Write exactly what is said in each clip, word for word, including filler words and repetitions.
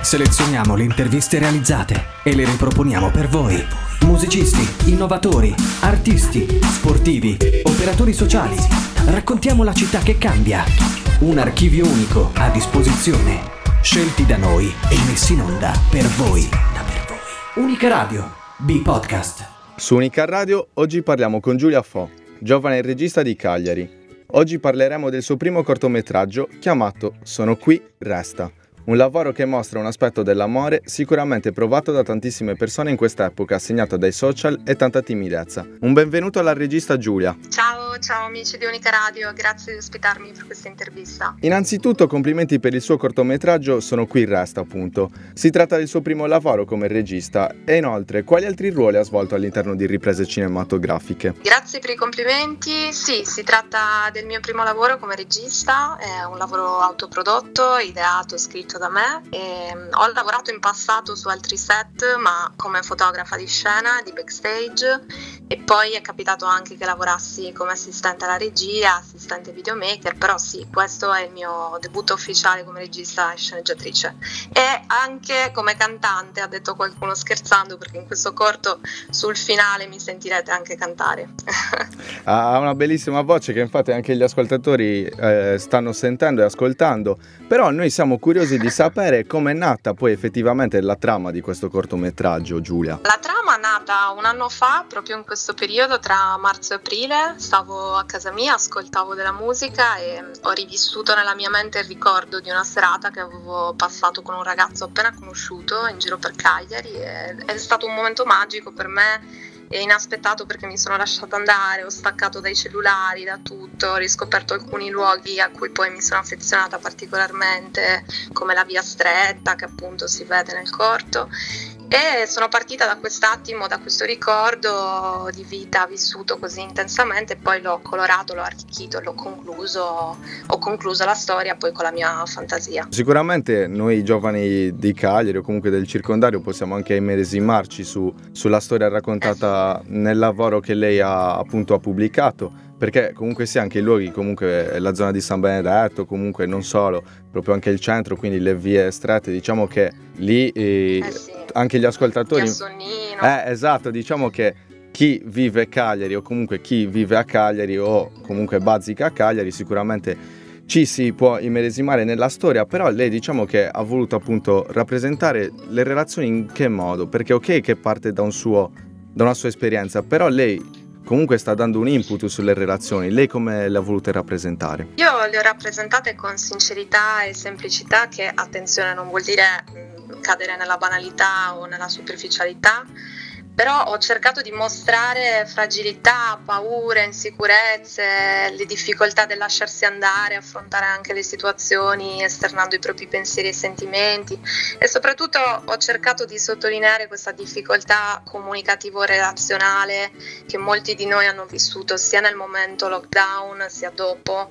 Selezioniamo le interviste realizzate e le riproponiamo per voi. Musicisti, innovatori, artisti, sportivi, operatori sociali. Raccontiamo la città che cambia. Un archivio unico a disposizione. Scelti da noi e messi in onda per voi. Unica Radio, B-Podcast. Su Unica Radio oggi parliamo con Giulia Fo, giovane regista di Cagliari. Oggi parleremo del suo primo cortometraggio chiamato Sono qui, resta. Un lavoro che mostra un aspetto dell'amore sicuramente provato da tantissime persone in quest'epoca, segnato dai social e tanta timidezza. Un benvenuto alla regista Giulia. Ciao, ciao amici di Unica Radio, grazie di ospitarmi per questa intervista. Innanzitutto complimenti per il suo cortometraggio Sono qui, resta appunto. Si tratta del suo primo lavoro come regista e inoltre quali altri ruoli ha svolto all'interno di riprese cinematografiche? Grazie per i complimenti, sì, si tratta del mio primo lavoro come regista, è un lavoro autoprodotto, ideato, scritto da me. E ho lavorato in passato su altri set, ma come fotografa di scena, di backstage, e poi è capitato anche che lavorassi come assistente alla regia, assistente videomaker, però sì, questo è il mio debutto ufficiale come regista e sceneggiatrice. E anche come cantante, ha detto qualcuno scherzando, perché in questo corto sul finale mi sentirete anche cantare. Ha una bellissima voce che infatti anche gli ascoltatori eh, stanno sentendo e ascoltando, però noi siamo curiosi di sapere com'è nata poi effettivamente la trama di questo cortometraggio, Giulia. La trama è nata un anno fa, proprio in questo periodo tra marzo e aprile. Stavo a casa mia, ascoltavo della musica e ho rivissuto nella mia mente il ricordo di una serata che avevo passato con un ragazzo appena conosciuto in giro per Cagliari, e è stato un momento magico per me e inaspettato, perché mi sono lasciata andare, ho staccato dai cellulari, da tutto, ho riscoperto alcuni luoghi a cui poi mi sono affezionata particolarmente, come la via stretta che appunto si vede nel corto, e sono partita da quest'attimo, da questo ricordo di vita vissuto così intensamente, e poi l'ho colorato, l'ho arricchito, l'ho concluso, ho concluso la storia poi con la mia fantasia. Sicuramente noi giovani di Cagliari o comunque del circondario possiamo anche immedesimarci su, sulla storia raccontata eh sì. nel lavoro che lei ha appunto ha pubblicato, perché comunque sia anche i luoghi, comunque la zona di San Benedetto, comunque non solo, proprio anche il centro, quindi le vie strette, diciamo che lì eh, eh sì. anche gli ascoltatori eh esatto, diciamo che chi vive Cagliari o comunque chi vive a Cagliari o comunque bazzica a Cagliari sicuramente ci si può immedesimare nella storia, però lei diciamo che ha voluto appunto rappresentare le relazioni in che modo, perché ok che parte da un suo da una sua esperienza, però lei comunque sta dando un input sulle relazioni. Lei come le ha volute rappresentare? Io le ho rappresentate con sincerità e semplicità, che attenzione non vuol dire mh, cadere nella banalità o nella superficialità, però ho cercato di mostrare fragilità, paure, insicurezze, le difficoltà del lasciarsi andare, affrontare anche le situazioni esternando i propri pensieri e sentimenti, e soprattutto ho cercato di sottolineare questa difficoltà comunicativo-relazionale che molti di noi hanno vissuto sia nel momento lockdown sia dopo,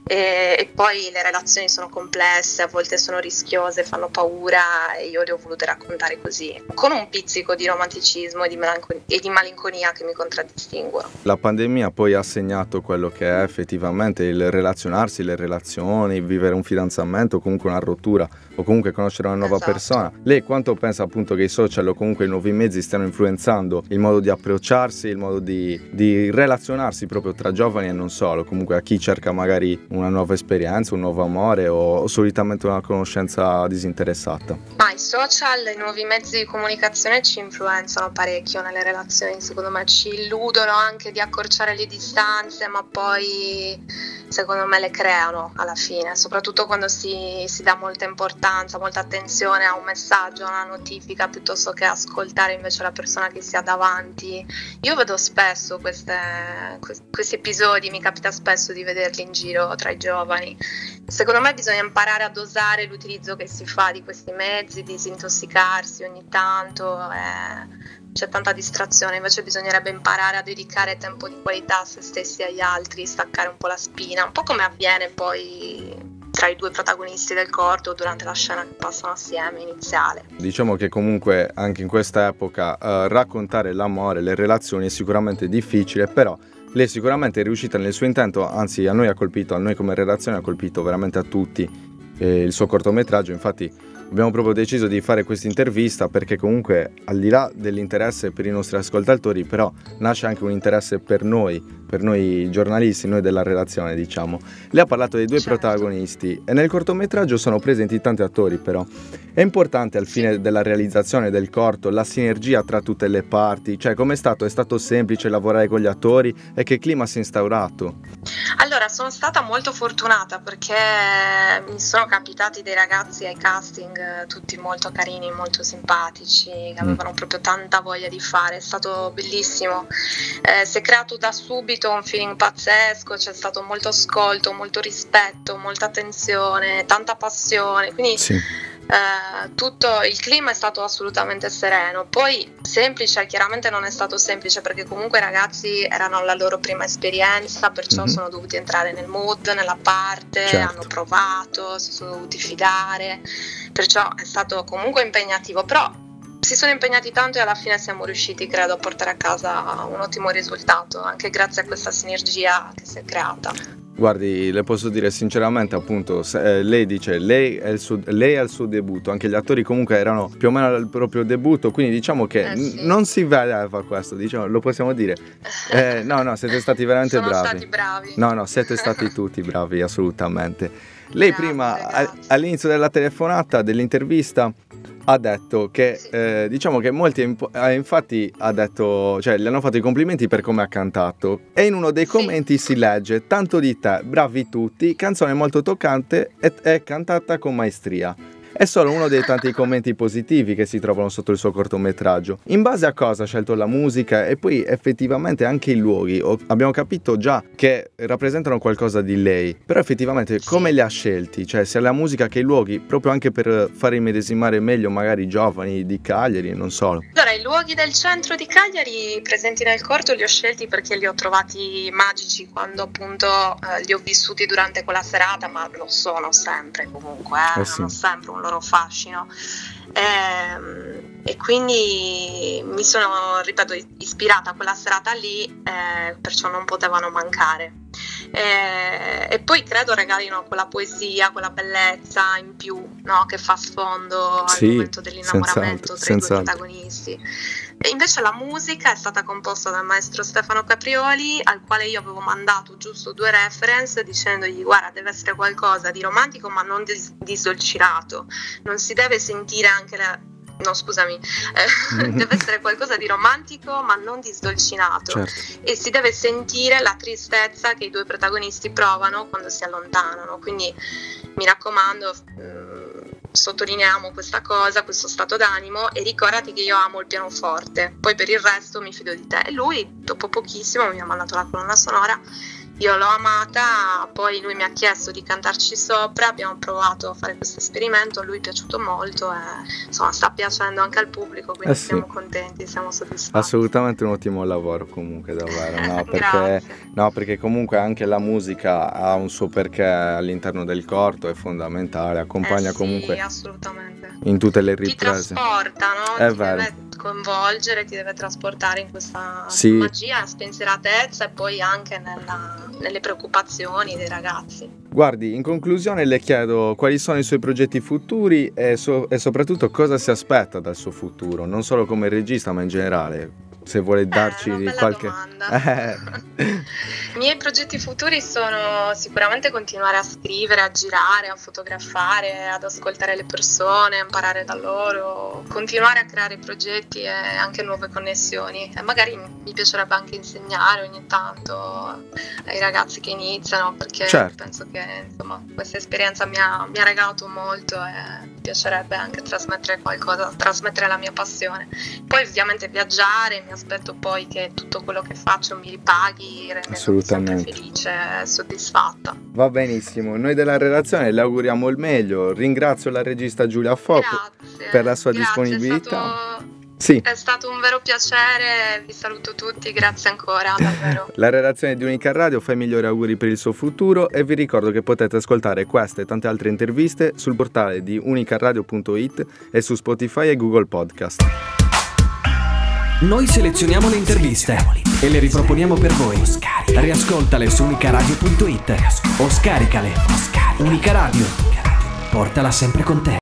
e, e poi le relazioni sono complesse, a volte sono rischiose, fanno paura, e io le ho volute raccontare così, con un pizzico di romanticismo Di melancon- e di malinconia che mi contraddistinguono. La pandemia poi ha segnato quello che è effettivamente il relazionarsi, le relazioni, vivere un fidanzamento, comunque una rottura o comunque conoscere una nuova esatto. persona. Lei quanto pensa appunto che i social o comunque i nuovi mezzi stiano influenzando il modo di approcciarsi, il modo di, di relazionarsi proprio tra giovani e non solo, comunque a chi cerca magari una nuova esperienza, un nuovo amore o, o solitamente una conoscenza disinteressata? Ma i social, i nuovi mezzi di comunicazione ci influenzano parecchio nelle relazioni, secondo me ci illudono anche di accorciare le distanze, ma poi secondo me le creano alla fine, soprattutto quando si, si dà molta importanza, molta attenzione a un messaggio, a una notifica, piuttosto che ascoltare invece la persona che si ha davanti. Io vedo spesso queste, questi episodi, mi capita spesso di vederli in giro tra i giovani. Secondo me bisogna imparare a dosare l'utilizzo che si fa di questi mezzi, disintossicarsi ogni tanto. Eh. C'è tanta distrazione, invece bisognerebbe imparare a dedicare tempo di qualità a se stessi e agli altri, staccare un po' la spina, un po' come avviene poi tra i due protagonisti del corto durante la scena che passano assieme iniziale. Diciamo che comunque anche in questa epoca eh, raccontare l'amore, le relazioni è sicuramente difficile, però lei sicuramente è riuscita nel suo intento, anzi a noi ha colpito, a noi come redazione ha colpito veramente a tutti eh, il suo cortometraggio. Infatti abbiamo proprio deciso di fare questa intervista perché comunque al di là dell'interesse per i nostri ascoltatori, però nasce anche un interesse per noi, per noi giornalisti, noi della redazione, diciamo. Lei ha parlato dei due Certo. protagonisti e nel cortometraggio sono presenti tanti attori, però è importante al fine della realizzazione del corto la sinergia tra tutte le parti, cioè com'è stato? È stato semplice lavorare con gli attori e che clima si è instaurato? Allora, sono stata molto fortunata perché mi sono capitati dei ragazzi ai casting eh, tutti molto carini, molto simpatici, che avevano proprio tanta voglia di fare, è stato bellissimo. Eh, si è creato da subito un feeling pazzesco, c'è stato molto ascolto, molto rispetto, molta attenzione, tanta passione, quindi Sì. Eh, tutto il clima è stato assolutamente sereno. Poi semplice, chiaramente non è stato semplice perché comunque i ragazzi erano la loro prima esperienza, perciò Mhm. sono dovuti entrare nel mood, nella parte, Certo. hanno provato, si sono dovuti fidare, perciò è stato comunque impegnativo, però si sono impegnati tanto e alla fine siamo riusciti, credo, a portare a casa un ottimo risultato, anche grazie a questa sinergia che si è creata. Guardi, le posso dire sinceramente, appunto, se, eh, lei dice lei è, il suo, lei è il suo debutto, anche gli attori comunque erano più o meno al proprio debutto, quindi diciamo che Eh, n- sì. non si vedeva questo, diciamo, lo possiamo dire. Eh, no, no, siete stati veramente Sono bravi. stati bravi. No, no, siete stati tutti bravi, assolutamente. Lei Grazie, prima, a- grazie. all'inizio della telefonata, dell'intervista, ha detto che, Sì. eh, diciamo che molti, imp- eh, infatti ha detto, cioè gli hanno fatto i complimenti per come ha cantato e in uno dei Sì. commenti si legge: tanto di te, bravi tutti, canzone molto toccante e è cantata con maestria. È solo uno dei tanti commenti positivi che si trovano sotto il suo cortometraggio. In base a cosa ha scelto la musica e poi effettivamente anche i luoghi? O- abbiamo capito già che rappresentano qualcosa di lei, però effettivamente come li ha scelti? Cioè sia la musica che i luoghi, proprio anche per fare immedesimare meglio magari i giovani di Cagliari, non solo. Allora, i luoghi del centro di Cagliari presenti nel corto li ho scelti perché li ho trovati magici quando appunto eh, li ho vissuti durante quella serata, ma lo sono sempre comunque, eh, Eh sì. hanno sempre un loro fascino. Ehm, e quindi mi sono, ripeto, ispirata a quella serata lì, eh, perciò non potevano mancare. Eh, e poi credo regalino quella poesia, quella bellezza in più, no, che fa sfondo al Sì, momento dell'innamoramento senz'altro, tra i due senz'altro. protagonisti. E invece la musica è stata composta dal maestro Stefano Caprioli, al quale io avevo mandato giusto due reference dicendogli: guarda, deve essere qualcosa di romantico ma non dis- disdolcinato, non si deve sentire anche la... no scusami, eh, deve essere qualcosa di romantico ma non disdolcinato. Certo. E si deve sentire la tristezza che i due protagonisti provano quando si allontanano, quindi mi raccomando, mh, sottolineiamo questa cosa, questo stato d'animo, e ricordati che io amo il pianoforte, poi per il resto mi fido di te. E lui dopo pochissimo mi ha mandato la colonna sonora, io l'ho amata, poi lui mi ha chiesto di cantarci sopra, abbiamo provato a fare questo esperimento, a lui è piaciuto molto e insomma sta piacendo anche al pubblico, quindi Eh sì. siamo contenti, siamo soddisfatti. Assolutamente un ottimo lavoro comunque, davvero, no? Perché, Grazie. no, perché comunque anche la musica ha un suo perché all'interno del corto, è fondamentale, accompagna Eh sì, comunque assolutamente. in tutte le Ti riprese. trasporta, no? È Ti vero. deve coinvolgere, ti deve trasportare in questa Sì. magia, spensieratezza e poi anche nella- nelle preoccupazioni dei ragazzi. Guardi, in conclusione le chiedo quali sono i suoi progetti futuri e, so- e soprattutto cosa si aspetta dal suo futuro, non solo come regista ma in generale, se vuole darci eh, una bella qualche... domanda. Eh. I miei progetti futuri sono sicuramente continuare a scrivere, a girare, a fotografare, ad ascoltare le persone, imparare da loro, continuare a creare progetti e anche nuove connessioni. E magari mi piacerebbe anche insegnare ogni tanto ai ragazzi che iniziano, perché Certo. penso che insomma questa esperienza mi ha, mi ha regalato molto e mi piacerebbe anche trasmettere qualcosa, trasmettere la mia passione. Poi ovviamente viaggiare, mi aspetto poi che tutto quello che faccio mi ripaghi, rendendomi sempre Assolutamente. felice e soddisfatta. Va benissimo, noi della redazione le auguriamo il meglio, ringrazio la regista Giulia Fop Grazie. per la sua Grazie, disponibilità. È stato, Sì. è stato un vero piacere, vi saluto tutti, grazie ancora, davvero. La redazione di Unica Radio fa i migliori auguri per il suo futuro e vi ricordo che potete ascoltare queste e tante altre interviste sul portale di unicaradio punto it e su Spotify e Google Podcast. Noi selezioniamo le interviste e le riproponiamo per voi. Riascoltale su unicaradio punto it o scaricale. Unica Radio. Portala sempre con te.